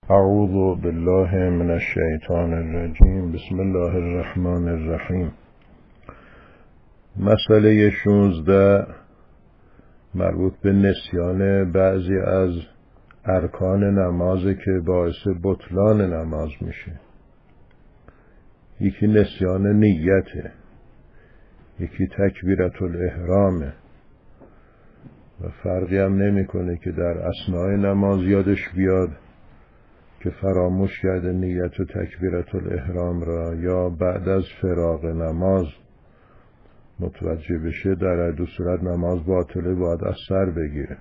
اعوذ بالله من الشیطان الرجیم. بسم الله الرحمن الرحیم. مسئله 16 مربوط به نسیان بعضی از ارکان نمازه که باعث بطلان نماز میشه. یکی نسیان نیته، یکی تکبیرت الاحرامه و فرقی هم نمیکنه که در اثناء نماز یادش بیاد که فراموش کرده نیت و تکبیرت الاحرام را، یا بعد از فراغ نماز متوجه بشه. در دو صورت نماز باطله، باید از سر بگیره.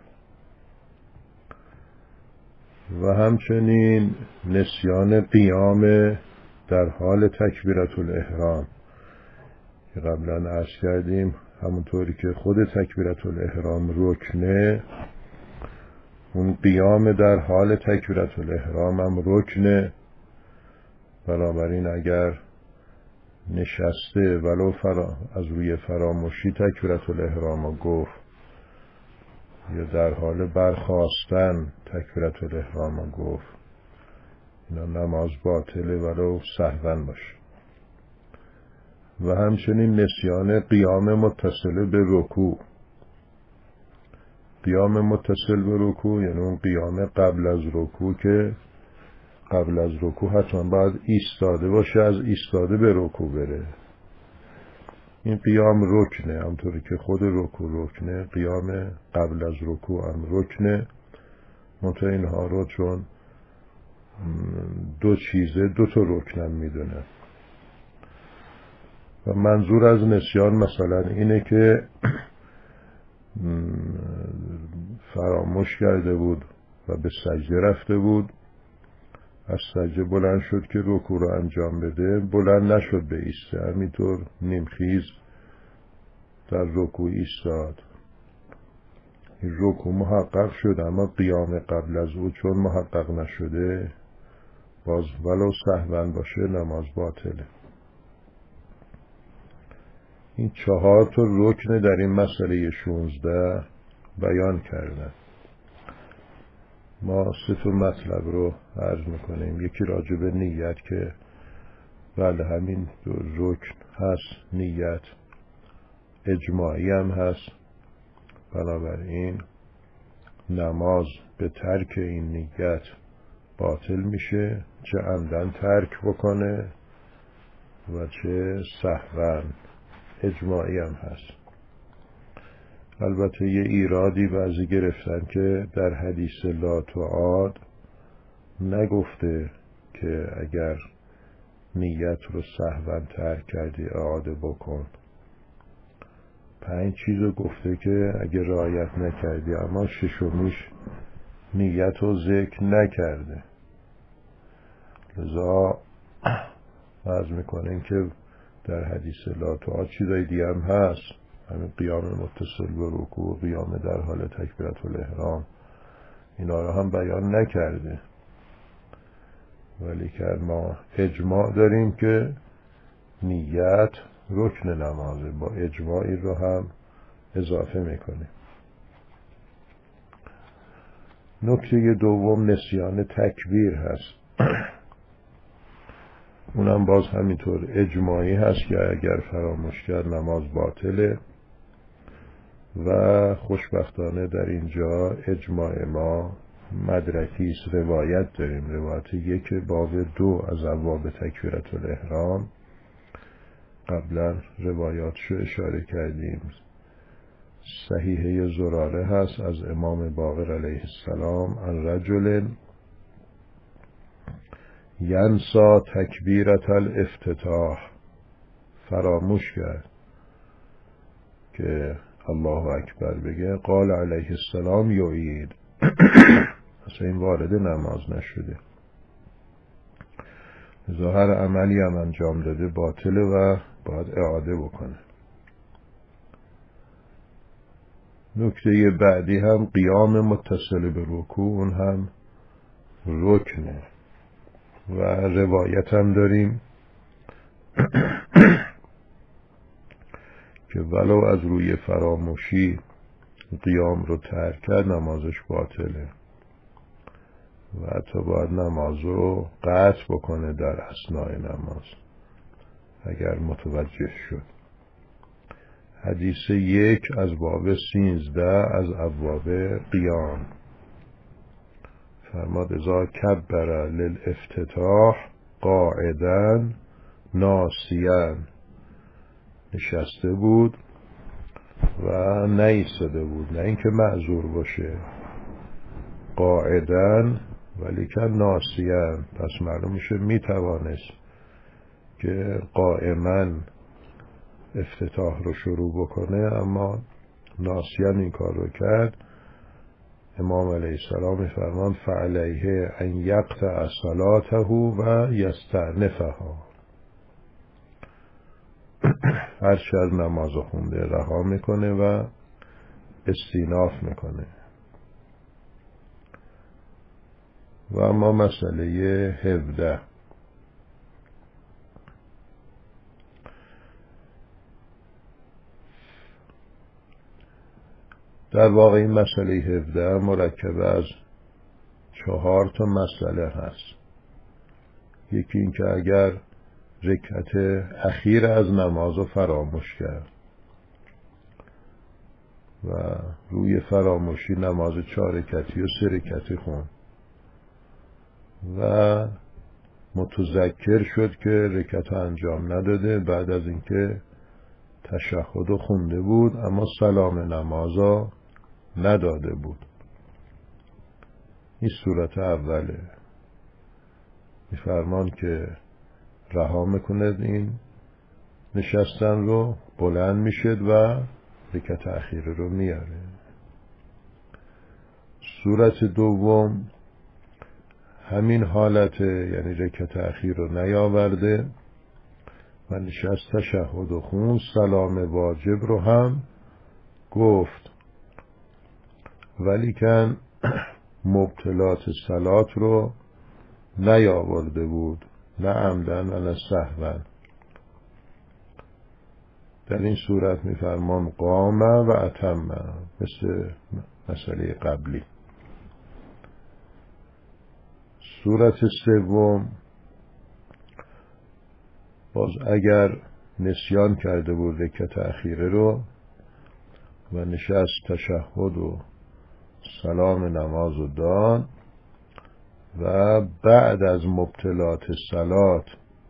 و همچنین نسیان قیام در حال تکبیرت الاحرام که قبلا عرض کردیم، همونطوری که خود تکبیرت الاحرام رکنه، اون قیام در حال تکبیرت الاحرام هم رکنه. بنابراین اگر نشسته ولو از روی فراموشی تکبیرت الاحرام رو گفت، یا در حال برخاستن تکبیرت الاحرام رو گفت، اینا نماز باطله ولو سهوا باشه. و همچنین نسیان قیام متصل به رکوع. قیام متصل به رکوع یعنی اون قیام قبل از رکوع که قبل از رکوع حتما باید ایستاده باشه، از ایستاده به رکوع بره. این قیام رکنه، همطوری که خود رکوع رکنه، قیام قبل از رکوع هم رکنه. منتها اینها رو چون دو چیزه، دو تا رکنم میدونه. و منظور از نسیان مثلا اینه که فراموش کرده بود و به سجده رفته بود، از سجده بلند شد که رکوع رو انجام بده، بلند نشد به ایسته، همینطور نیمخیز در رکوع ایستاد. این رکوع محقق شد، اما قیام قبل از او چون محقق نشده، باز ولو سهوا باشه نماز باطله. این 4 تا رکن در این مسئله 16 بیان کردن. ما 3 تا مطلب رو عرض میکنیم. یکی راجع به نیت که بله همین دو رکن هست، نیت اجماعی هم هست، بنابراین نماز به ترک این نیت باطل میشه، چه عمدن ترک بکنه و چه سهوا. اجماعی هم هست. البته یه ایرادی بعضی گرفتن که در حدیث لا تعاد نگفته که اگر نیت رو سهوا ترک کردی اعاده بکن. 5 چیزو گفته که اگر رعایت نکردی، اما 6میش نیت رو ذکر نکرده. لذا عرض میکنن که در حدیث لا تعاد چیزای دیگه هم هست، همین قیام متصل به رکوع، قیام در حال تکبیرت الاحرام، اینا رو هم بیان نکرده. ولی که ما اجماع داریم که نیت رکن نمازه، با اجماعی رو هم اضافه میکنه. نکته دوم نسیان تکبیر هست. اونم باز همینطور اجماعی هست که اگر فراموش کرد نماز باطله. و خوشبختانه در اینجا اجماع ما مدرکی است، روایت داریم. روایت 1 باب 2 از ابواب تکبیرت الاحرام، قبلا روایاتشو اشاره کردیم. صحیحه زراره هست از امام باقر علیه السلام، عن رجل ینسا تکبیرت الافتتاح، فراموش کرد که الله اکبر بگه، قال علیه السلام یعید. اصلا این وارد نماز نشده، ظاهر عملی هم انجام داده باطله و باید اعاده بکنه. نکته بعدی هم قیام متصل به رکوع، اون هم رکنه. و روایت هم داریم که ولو از روی فراموشی قیام رو ترک کرد نمازش باطله. و حتی باید نماز رو قطع بکنه در اثنای نماز اگر متوجه شد. حدیث 1 از باب 13 از ابواب قیام فرماد اذا کبر للافتتاح قاعدا ناسیا، نشسته بود و نایستاده بود، نه اینکه معذور باشه، قاعدا ولی که ناسیا، پس معلوم میشه میتوانست که قائما افتتاح رو شروع بکنه، اما ناسیا این کار رو کرد. امام علیه السلام میفرمان فعلیه ان یقطع صلاته و یستأنفها، هرچی از نماز خونده رها میکنه و استیناف میکنه. و اما مسئله 17 در واقع این مسئله 17 مرکب از 4 تا مسئله هست. یکی این که اگر رکعت اخیر از نماز رو فراموش کرد و روی فراموشی نماز 4 رکعتی و 3 رکعتی خوند و متذکر شد که رکعت انجام نداده بعد از اینکه تشهد خونده بود اما سلام نمازا نداده بود. این صورت اوله. میفرمان که رها میکند این نشستن رو، بلند میشد و رکعت اخیره رو میاره. صورت دوم همین حالت، یعنی رکعت اخیر رو نیاورده و نشست تشهد و خون، سلام واجب رو هم گفت ولیکن مبطلات صلات رو نیاورده بود، نه عمدن و نه سهوا. در این صورت میفرمان قام و اتم، مثل مسئله قبلی. صورت سوم باز اگر نسیان کرده بود رکعت اخیره رو و نشست تشهد و سلام نماز رو داد و بعد از مبطلات صلات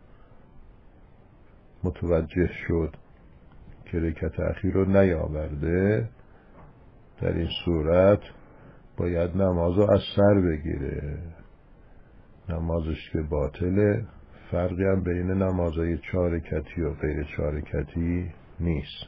متوجه شد که رکعت اخیر رو نیاورده، در این صورت باید نماز رو از سر بگیره، نمازش که باطله. فرقی هم بین نمازهای 4 رکعتی و غیر 4 رکعتی نیست.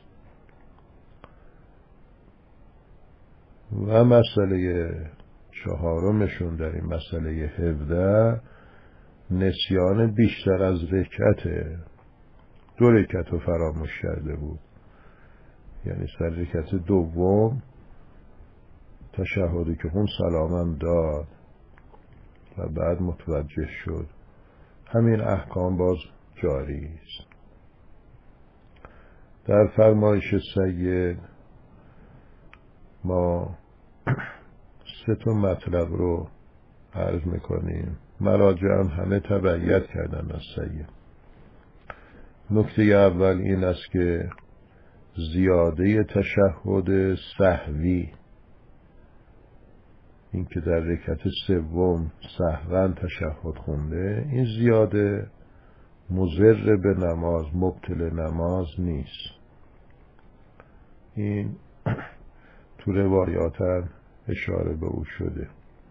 و مسئله 4مشون در این مسئله 17 نسیان بیشتر از رکعت، 2 رکعت رو فراموش کرده بود، یعنی سر رکعت دوم تشهدی که خون سلامم داد و بعد متوجه شد. همین احکام باز جاری است. در فرمایش سید ما 3 مطلب رو عرض میکنیم، مراجع هم همه تبعیت کردن از سید. نکته اول این است که زیاده تشهد سهوی، این که در رکعت سوم سهوا تشهد خونده، این زیاده مضر به نماز، مبطل نماز نیست. این تو روایات هم اشاره به او شده.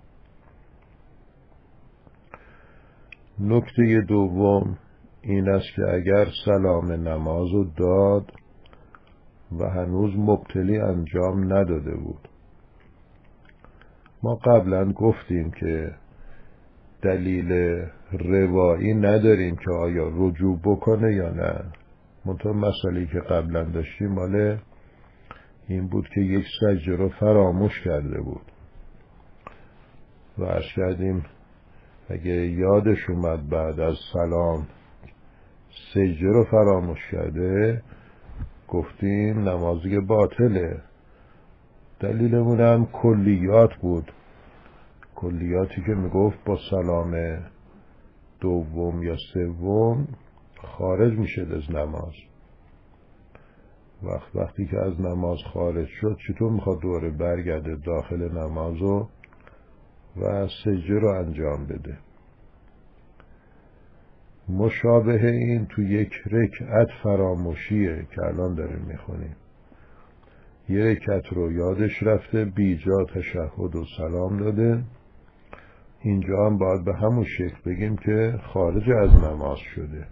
نکته دوم این است که اگر سلام نماز رو داد و هنوز مبطلی انجام نداده بود، ما قبلا گفتیم که دلیل روایی نداریم که آیا رجوع بکنه یا نه. منتها مسئله‌ای که قبلا داشتیم مال این بود که یک سجده رو فراموش کرده بود و عرض کردیم اگه یادش اومد بعد از سلام سجده رو فراموش کرده، گفتیم نمازی باطله. دلیلمون هم کلیات بود. کلیاتی که میگفت با سلام دوم یا سوم خارج میشه از نماز. وقتی که از نماز خارج شد چطور میخواد دوباره برگرده داخل نماز و سجده رو انجام بده؟ مشابه این تو یک رکعت فراموشیه که الان داریم میخونیم. یه رکعت رو یادش رفته، بیجا تشهد و سلام داده، اینجا هم باید به همون شکل بگیم که خارج از نماز شده.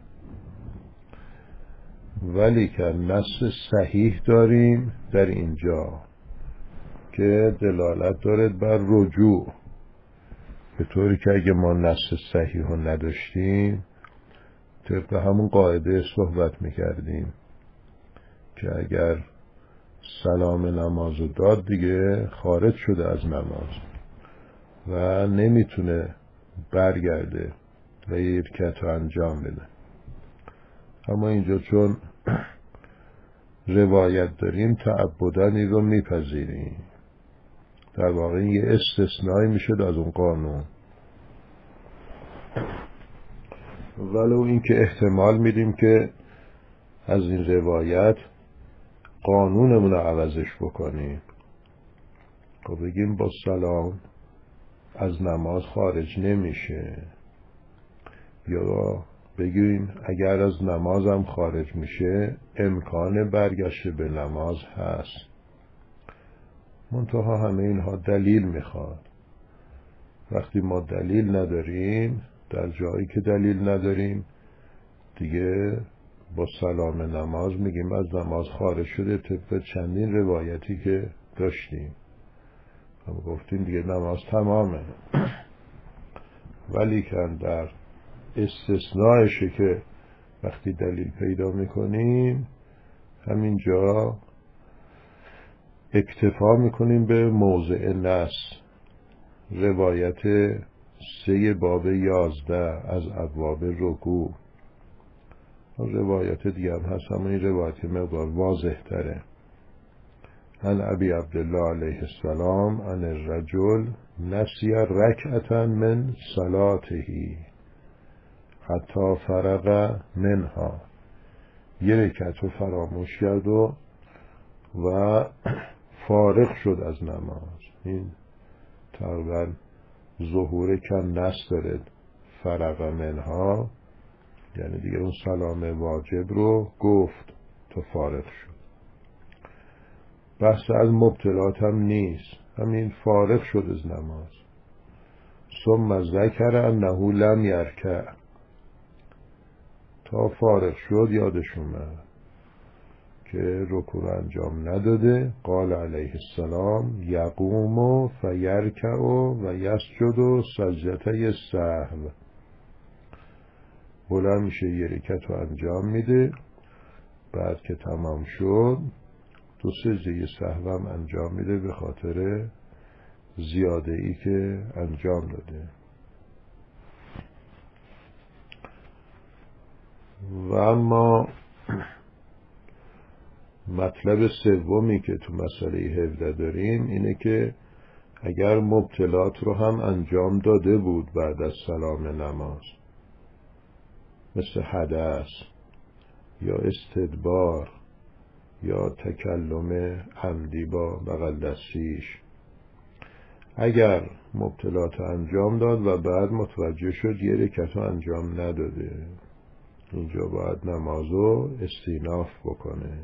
ولی که نص صحیح داریم در اینجا که دلالت دارد بر رجوع، به طوری که اگه ما نص صحیح رو نداشتیم طبق همون قاعده صحبت میکردیم که اگر سلام نماز داد دیگه خارج شده از نماز و نمیتونه برگرده و یه رکعت رو انجام بده. اما اینجا چون روایت داریم تعبداً این رو میپذیریم. در واقع یه استثنایی میشه از اون قانون، ولو این که احتمال میدیم که از این روایت قانونمون رو عوضش بکنیم. خب بگیم با سلام از نماز خارج نمیشه، یا بگیم اگر از نمازم خارج میشه امکان برگشت به نماز هست. منتها همه اینها دلیل میخواد. وقتی ما دلیل نداریم، در جایی که دلیل نداریم دیگه با سلام نماز میگیم از نماز خارج شده طبق چندین روایتی که داشتیم. هم گفتیم دیگه نماز تمامه. ولی که در استثناءشه که وقتی دلیل پیدا میکنیم همینجا اکتفا میکنیم به موضع نص. روایت 3 باب 11 از ابواب رکوع، روایت دیگه هم هست، اما این روایت مقدار واضح تره. عن ابی عبدالله علیه السلام عن الرجل نسی رکعتا من صلاته حتی فرغ منها. یه رکعت رو فراموش کرد و فارغ شد از نماز. این تقریبا ظهور کم نس دارد. فرغ منها یعنی دیگه اون سلام واجب رو گفت تا فارغ شد. بحث از مبتلات هم نیست، همین فارغ شد از نماز. ثم ذکر انه لم یرکع، تا فارغ شد یادش اومد که رکوع انجام نداده. قال علیه السلام یقوم فیرکع و یسجد سجدتي السهو. بلند میشه یه رکعت رو انجام میده، بعد که تمام شد 2 سجده سهو هم انجام میده به خاطر زیاده ای که انجام داده. و اما مطلب سومی که تو مسئله 17 داریم اینه که اگر مبتلات رو هم انجام داده بود بعد از سلام نماز، مثل حدث یا استدبار یا تکلم عمدی با بغل دستیش، اگر مبتلات انجام داد و بعد متوجه شد یه رکعت انجام نداده، اینجا باید نمازو استیناف بکنه.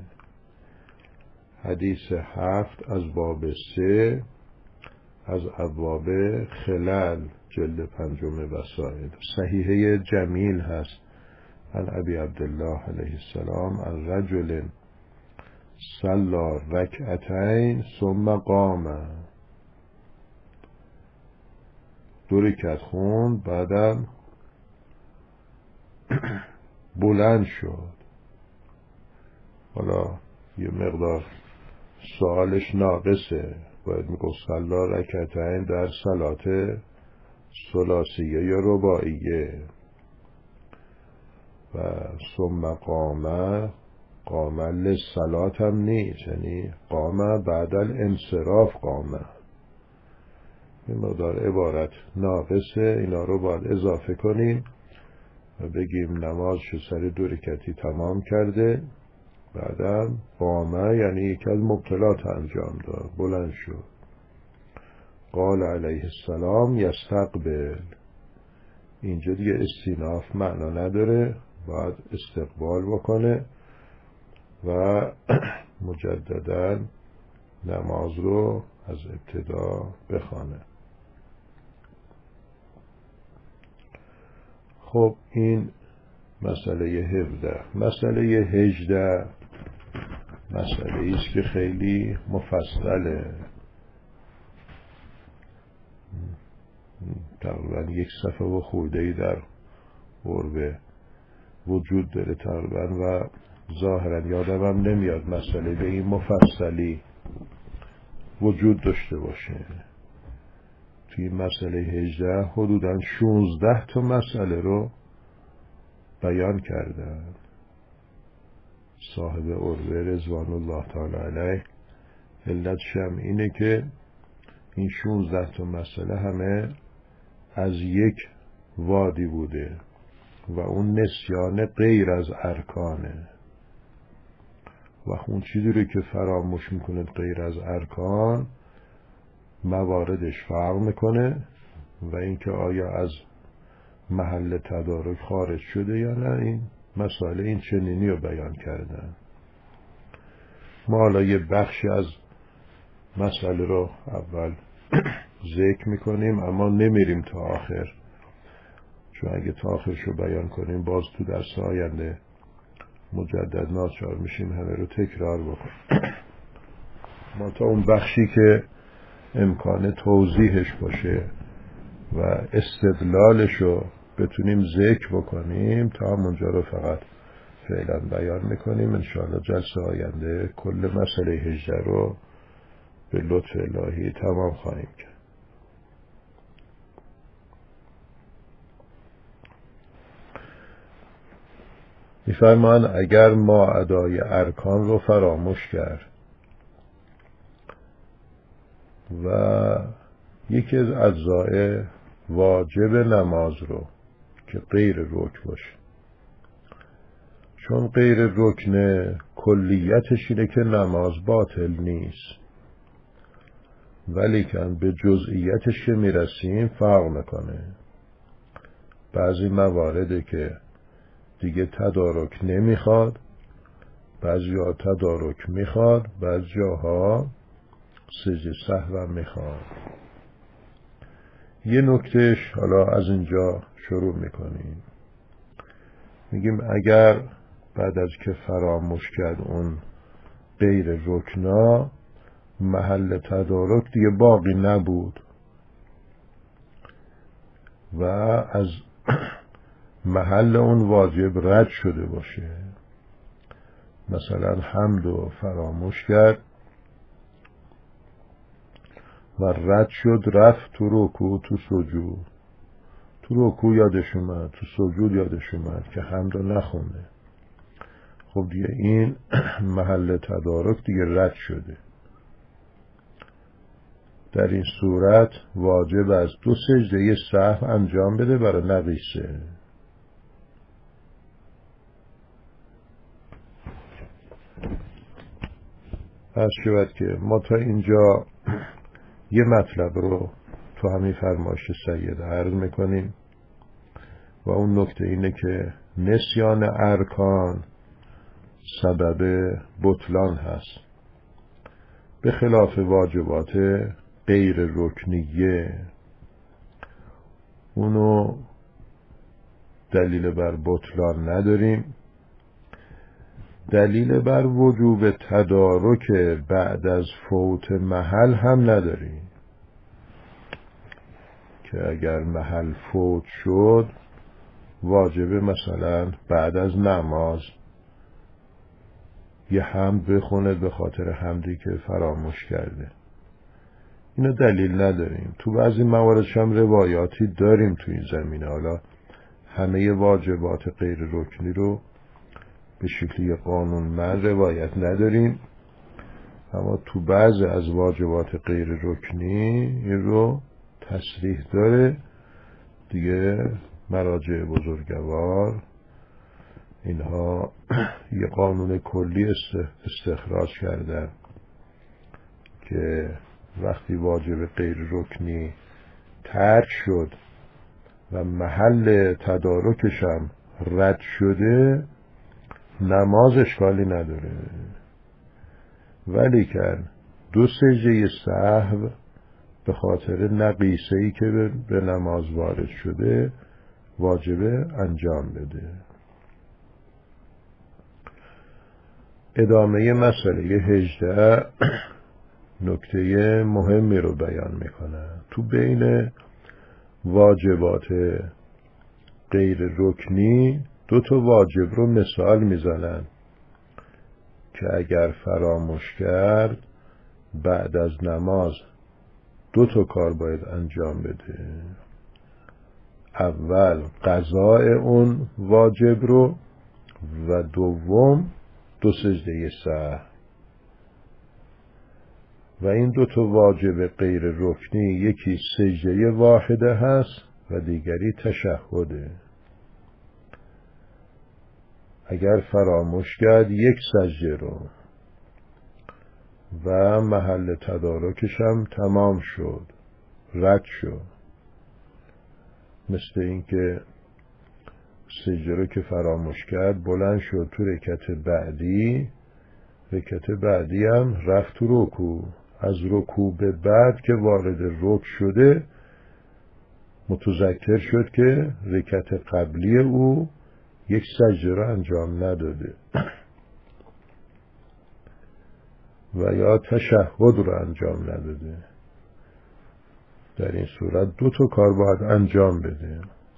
حدیث 7 از باب 3 از ابواب خلل جلد 5 وسائل صحیحه جمیل هست. عن ابی عبدالله علیه السلام عن رجل صلی رکعتین ثم قام. 2 رکعت خوند بعدم بلند شد. حالا یه مقدار سوالش ناقصه، باید میگفت صلی رکعتین در صلات ثلاثیه یا رباعیه. و ثم قام للصلات هم نیست، یعنی قام بعد الانصراف قام، این مقدار عبارت ناقصه، اینا رو باید اضافه کنیم و بگیم نماز شو سر 2 رکعتی تمام کرده. بعدم قامه یعنی یک از مبطلات انجام داد، بلند شد. قال علیه السلام یستقبل، اینجا دیگه استیناف معنا نداره، باید استقبال بکنه و مجددا نماز رو از ابتدا بخوانه. خب این مسئله 17. مسئله 18 مسئله ایست که خیلی مفصله، تقریبا 1 صفحه و خورده‌ای در قربه وجود داره تقریبا و ظاهرا یادم هم نمیاد مسئله به این مفصلی وجود داشته باشه. توی این مسئله 18 حدوداً 16 تا مسئله رو بیان کردن صاحب عروه رضوان الله تعالی علیه. علتش هم اینه که این 16 تا مسئله همه از یک وادی بوده و اون نسیان غیر از ارکانه و اون چیزی رو که فراموش میکنه غیر از ارکان مواردش فرق میکنه و اینکه آیا از محل تدارک خارج شده یا نه. این مسائل این چنینی رو بیان کردن. ما حالا یه بخشی از مسئله رو اول ذکر میکنیم اما نمیریم تا آخر، چون اگه تا آخرش رو بیان کنیم باز تو درس آینده مجدد ناچار میشیم همه رو تکرار بکنیم. ما تا اون بخشی که امکان توضیحش باشه و استدلالش رو بتونیم ذکر بکنیم تا همونجا رو فقط فعلا بیان میکنیم. انشاءالله جلسه آینده کل مسئله 18 رو به لطف الهی تمام خواهیم کرد. میفرمان اگر ما ادای ارکان رو فراموش کرد و یکی از اجزای واجب نماز رو که غیر رکن باشه، چون غیر رکن کلیتش اینه که نماز باطل نیست، ولی که به جزئیاتش که میرسیم فرق میکنه. بعضی موارده که دیگه تدارک نمیخواد، بعضی ها تدارک میخواد، بعضی جاها سجده سهو میخواد. یه نکتهش حالا از اینجا شروع میکنیم، میگیم اگر بعد از که فراموش کرد اون غیر رکنا محل تدارک دیگه باقی نبود و از محل اون واجب رد شده باشه، مثلا حمد و فراموش کرد و رد شد، رفت تو رکوع تو سجود، تو رکوع یادش اومد تو سجود یادش اومد که حمد رو نخونده، خب دیگه این محل تدارک دیگه رد شده. در این صورت واجب از 2 سجده سهو انجام بده برای نقیصه. عرض شود که ما تا اینجا یه مطلب رو تو همین فرمایش سید عرض میکنیم و اون نکته اینه که نسیان ارکان سبب بطلان هست، به خلاف واجبات غیر رکنیه. اونو دلیل بر بطلان نداریم، دلیل بر وجوب تدارک بعد از فوت محل هم نداریم که اگر محل فوت شد واجبه مثلا بعد از نماز یه حمد بخونه به خاطر حمدی که فراموش کرده. اینو دلیل نداریم. تو بعضی مواردش هم روایاتی داریم تو این زمینه. حالا همه واجبات غیر رکنی رو به شکلی قانونمند روایت نداریم، اما تو بعض از واجبات غیر رکنی این رو تصریح داره دیگه مراجع بزرگوار اینها یه قانون کلی استخراج کردن که وقتی واجب غیر رکنی ترک شد و محل تدارکش هم رد شده نماز اشکالی نداره، ولی که دو سجده سهو به خاطر نقیصه‌ای که به نماز وارد شده واجبه انجام بده. ادامه مسئله 18 نکته مهمی رو بیان میکنه. تو بین واجبات غیر رکنی دو تا واجب رو مثال میزنن که اگر فراموش کرد بعد از نماز دو تا کار باید انجام بده. اول قضاء اون واجب رو و دوم دو سجده سهو. و این دو تا واجب غیر رکنی یکی سجده واحده هست و دیگری تشهده. اگر فراموش کرد یک سجده رو و محل تدارکش هم تمام شد، رد شد، مثل اینکه سجده رو که فراموش کرد بلند شد تو رکعت بعدی هم رفت تو رکوع، از رکوع به بعد که وارد رکوع شده متذکر شد که رکعت قبلی او یک سجده رو انجام نداده و یا تشهد رو انجام نداده. در این صورت دو تا کار باید انجام بده.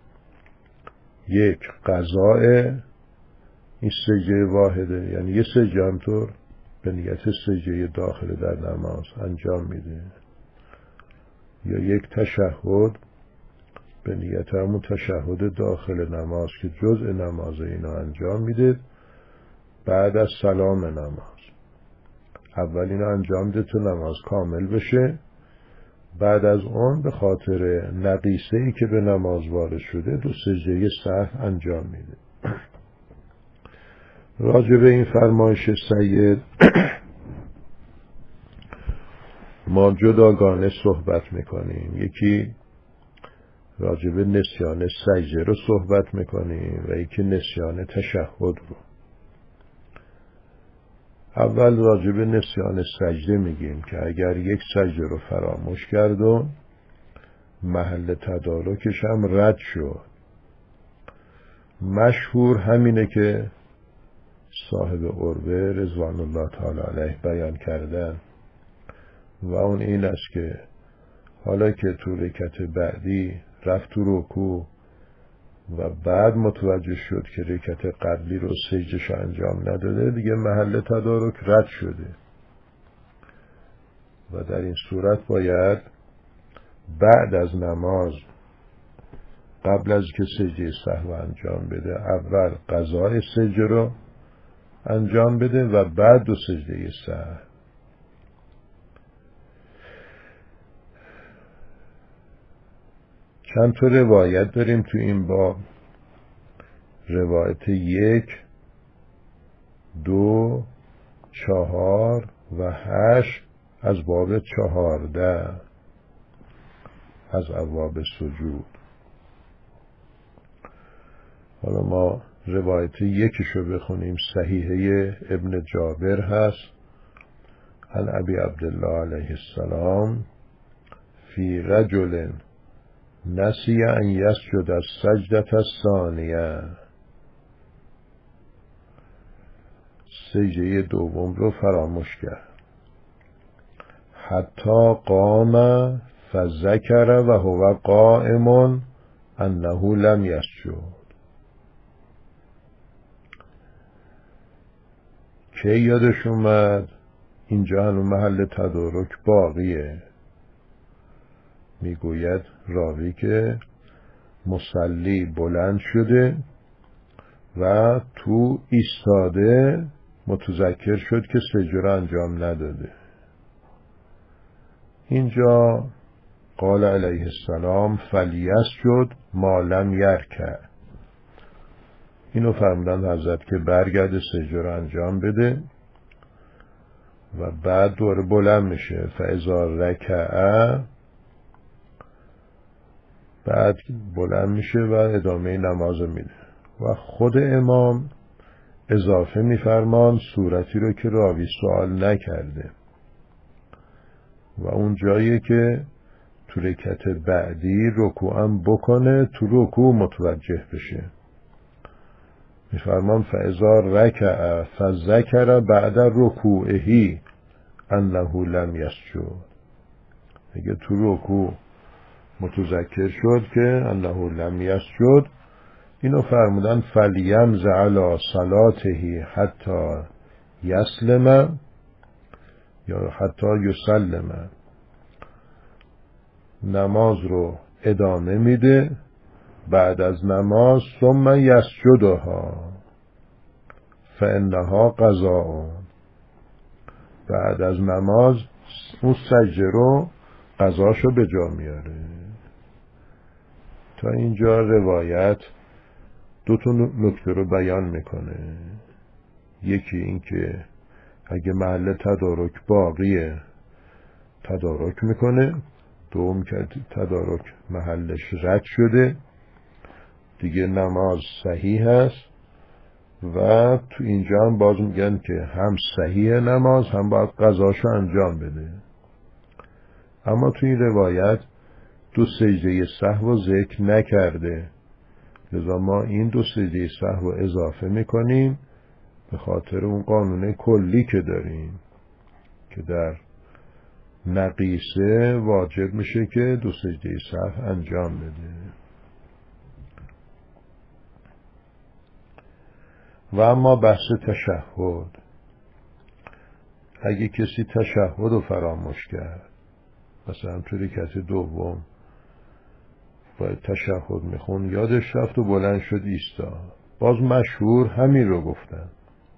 یک قضاء این سجده واحده، یعنی یه سجده همطور به نیت سجده داخل در نماز انجام میده، یا یک تشهد به نیت همون تشهد داخل نماز که جزء نماز اینا انجام میده بعد از سلام نماز. اول اینا انجام ده تو نماز کامل بشه، بعد از اون به خاطر نقیصه ای که به نماز وارد شده دو سجده سهو انجام میده. راجع به این فرمایش سید ما جداگانه صحبت میکنیم. یکی راجع به نسیان سجده رو صحبت میکنیم و یکی نسیان تشهد رو. اول راجع به نسیان سجده میگیم که اگر یک سجده رو فراموش کرد و محل تدارکش هم رد شد، مشهور همینه که صاحب عربه رضوان الله تعالی علیه بیان کردن و اون این است که حالا که تو رکعت بعدی رفت تو رکوع و بعد متوجه شد که رکعت قبلی رو سجدهش انجام نداده، دیگه محل تدارک رد شده و در این صورت باید بعد از نماز قبل از که سجده سهو انجام بده اول قضای سجده رو انجام بده و بعد دو سجده سهو. چند تا روایت داریم تو این باب. روایت 1، 2، 4 و 8 از باب 14 از ابواب سجود. حالا ما روایت 1 رو بخونیم. صحیحه ابن جابر هست عن ابی عبدالله علیه السلام فی رجل نسی ان یسجد السجدة الثانیه، سجده دوم رو فراموش کرد، حتی قام فذکر و هو قائم انه لم یسجد. که یادش اومد اینجا هنوز محل تدارک باقیه. میگوید راوی که مصلی بلند شده و تو ایستاده متذکر شد که سجده را انجام نداده. اینجا قال علیه السلام فلیسجد ما لم یرکع. اینو فرمودن حضرت که برگرده سجده رو انجام بده و بعد دوره بلند میشه. فاذا رکع، بعد بلند میشه و ادامه نماز میده. و خود امام اضافه میفرمان صورتی رو که راوی سوال نکرده و اون جایی که تو رکعت بعدی رکوعم بکنه تو رکوع متوجه بشه. میفرمان فاذا رکع فذکر بعد رکوعه انه لم یسجد. اگه تو رکوع متذکر شد که انه لم یسجد، اینو فرمودن فلیمز علی صلاته حتی یسلم یا حتی یسلم. نماز رو ادامه میده، بعد از نماز ثم یسجدها فانها قضاء. بعد از نماز اون سجده رو قضاشو به جا میاره. تا اینجا روایت دو تا نکته رو بیان میکنه. یکی این که اگه محل تدارک باقیه تدارک میکنه، دوم که تدارک محلش رد شده دیگه نماز صحیح هست. و تو اینجا هم باز میگن که هم صحیح نماز هم باید قضاشو انجام بده. اما تو این روایت دو سجده سهو ذکر نکرده، لذا ما این دو سجده سهو اضافه میکنیم به خاطر اون قانون کلی که داریم که در نقیصه واجب میشه که دو سجده سهو انجام بده. و اما بحث تشهد، اگه کسی تشهد رو فراموش کرد، مثلا تو رکعت دوم باید تشهد میخون یادش رفت و بلند شد ایستاد، باز مشهور همین رو گفتن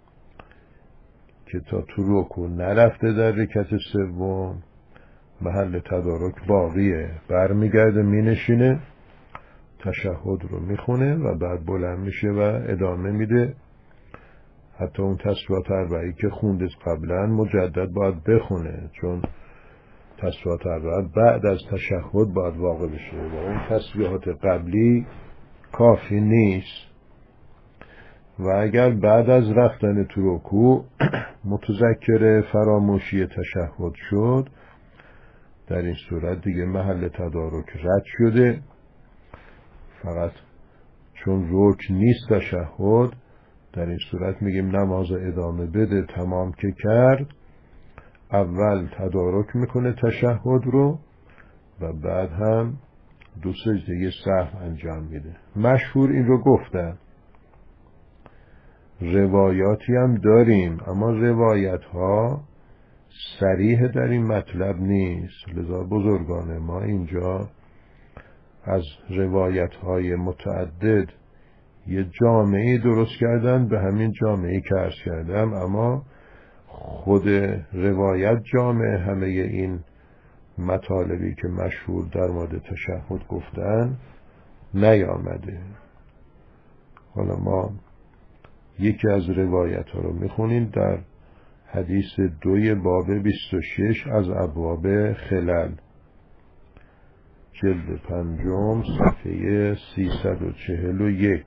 که تا تو رکوع نرفته در رکعت سوم محل تدارک باقیه، برمیگرده مینشینه تشهد رو میخونه و بعد بلند میشه و ادامه میده. حتی اون تسبیحات اربعی که خونده قبلا مجدد باید بخونه، چون تسبیحات اربعه بعد از تشهد باید واقع بشه و اون تسبیحات قبلی کافی نیست. و اگر بعد از رفتن تو رکوع متذکر فراموشی تشهد شد، در این صورت دیگه محل تدارک رد شده، فقط چون رکن نیست تشهد، در این صورت میگیم نماز ادامه بده. تمام که کرد اول تدارک میکنه تشهد رو و بعد هم دو سجده سهو انجام میده. مشهور این رو گفتن. روایاتی هم داریم اما روایت ها صریح در این مطلب نیست، لذا بزرگان ما اینجا از روایت های متعدد یه جامعه درست کردن، به همین جامعه که عرض کردم، اما خود روایت جامعه همه این مطالبی که مشهور در مورد تشهد گفتن نیامده. حالا ما یکی از روایت ها رو میخونیم در حدیث 2 باب 26 از ابواب خلل، جلد 5 صفحه 341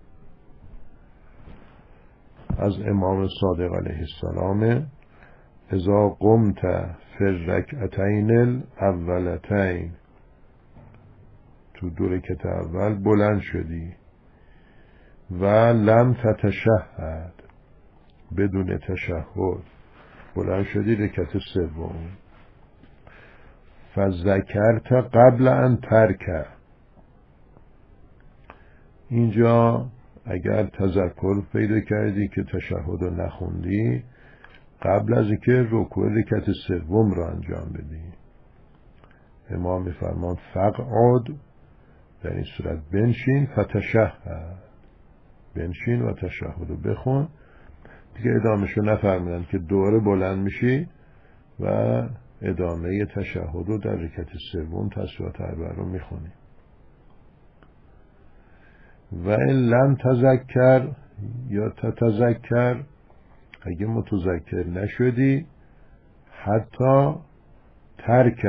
از امام صادق علیه السلام: اذا قمت فی الرکعتین الاولتین، تو دو رکعت اول بلند شدی و لم تتشهد، بدون تشهد بلند شدی رکعت سوم، فذکرت قبل ان ترکع، اینجا اگر تذکر پیدا کردی که تشهد رو نخوندی قبل از اینکه رکوع رکعت سوم رو انجام بدی، امام میفرمان فقعد، در این صورت بنشین، فتشهد، بنشین و تشهد رو بخون. دیگه ادامهشو نفرمودن که دوره بلند میشی و ادامه تشهد رو در رکعت سوم تسبیحات اربع رو میخونیم. و این لم تذکر یا تتذکر، اگه متذکر نشدی، حتی ترک،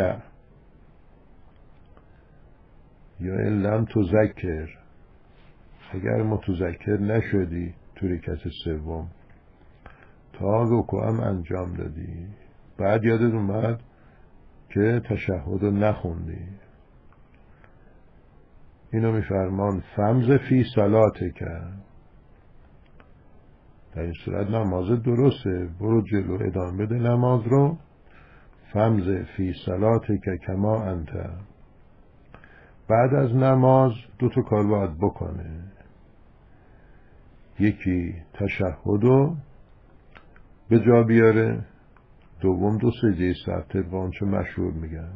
یا این لم تذکر، اگر متذکر نشدی تو رکعت سوم تا رکوع هم انجام دادی، بعد یادت اومد که تشهد رو نخوندی، اینو میفرمان فمز فی صلاته کرد. در این صورت نماز درسته، برو جلو ادامه بده نماز رو. فمز فی صلاته که کما انت. بعد از نماز 2 کار باید بکنه. یکی تشهد رو به جا بیاره، دوم 2 سجده سهو طبق آنچه مشهور میگن.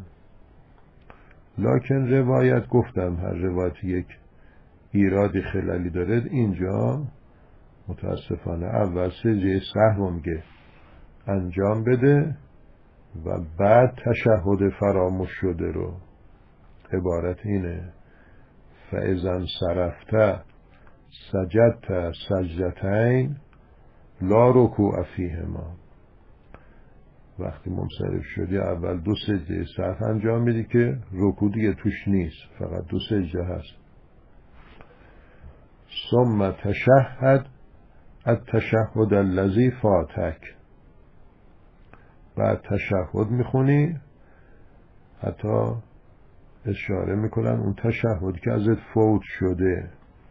لکن روایت، گفتم هر روایت یک ایرادی خلالی داره، اینجا متاسفانه اول سجده سهو میگه انجام بده و بعد تشهد فراموش شده رو. عبارت اینه فاذا انصرفت سجدت سجدتین لا رکوع فیهما. وقتی منصرف شدی اول 2 سجده سهو انجام میدی که رکوع دیگه توش نیست، فقط 2 سجده هست. ثم تشهد التشهد الذی فاتک. بعد تشهد میخونی، حتی اشاره میکنن اون تشهد که ازت فوت شده،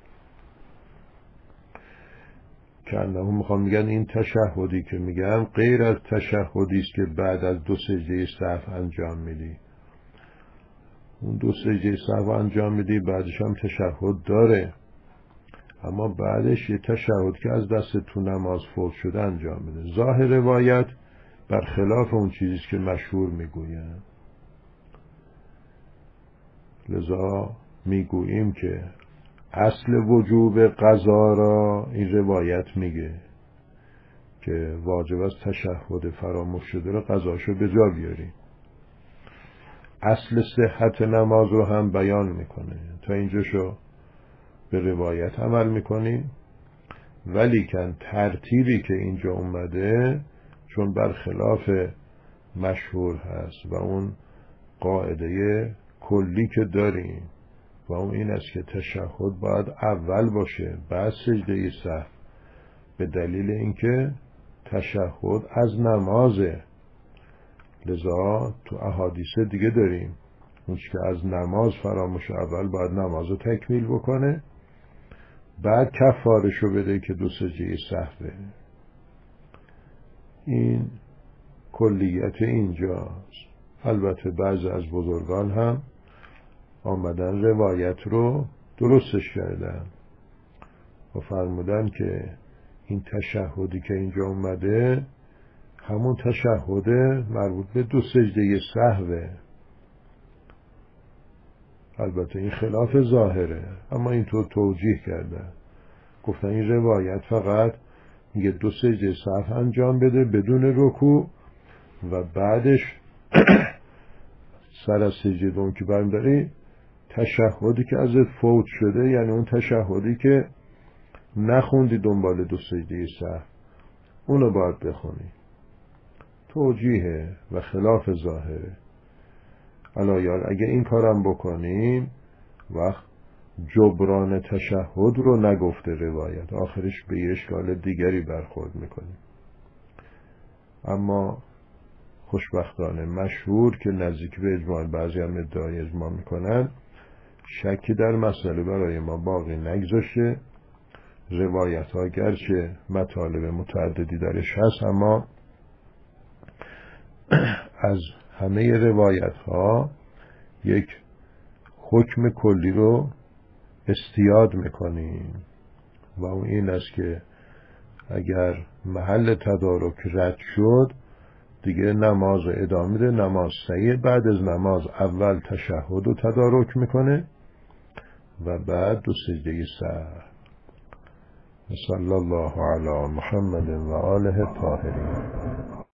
که انهم میخوام میگن این تشهدی که میگم غیر از تشهدی است که بعد از 2 سجده سهو انجام میدی. اون 2 سجده سهو انجام میدی، بعدش هم تشهد داره، اما بعدش یه تشهد که از دست تو نماز فوت شده انجام میده. ظاهر روایت برخلاف اون چیزی که مشهور میگوین. لذا میگوییم که اصل وجوب قضا را این روایت میگه که واجب است تشهد فراموش شده رو قضاشو به جا بیاری. اصل صحت نماز رو هم بیان میکنه. تا اینجاشو به روایت عمل میکنیم، ولیکن ترتیبی که اینجا اومده چون برخلاف مشهور هست و اون قاعده کلی که داریم و اون این است که تشهد باید اول باشه بعد سجده سهو، به دلیل اینکه تشهد از نمازه. لذا تو احادیث دیگه داریم اون که از نماز فراموش اول باید نماز رو تکمیل بکنه، بعد کفارشو بده که 2 سجده سهوه. این کلیت اینجاست. البته بعضی از بزرگان هم آمدن روایت رو درستش کردن و فرمودن که این تشهدی که اینجا اومده همون تشهد مربوط به 2 سجده سهوه. البته این خلاف ظاهره، اما اینطور توجیه کردن، گفتن این روایت فقط میگه 2 سجده سهو انجام بده بدون رکوع و بعدش سر از سجده اون که برمی‌داری تشهدی که ازت فوت شده، یعنی اون تشهدی که نخوندی دنبال 2 سجده سهو، اونو باید بخونی. توجیه و خلاف ظاهره. الایال اگه این کارم بکنیم وقت جبران تشهد رو نگفته روایت، آخرش به یه اشکال دیگری برخورد میکنیم. اما خوشبختانه مشهور که نزدیک به اجماع، بعضی هم ادعای اجماع میکنن، شکی در مسئله برای ما باقی نگذاشته. روایت ها گرچه مطالب متعددی درش هست، اما از همه روایت ها یک حکم کلی رو استیاد میکنیم و اون این است که اگر محل تدارک رد شد دیگه نماز رو ادامه ده. نماز صحیح، بعد از نماز اول تشهد رو تدارک میکنه و بعد 2 سجده سهو. صلی الله علی محمد و آله الطاهرین.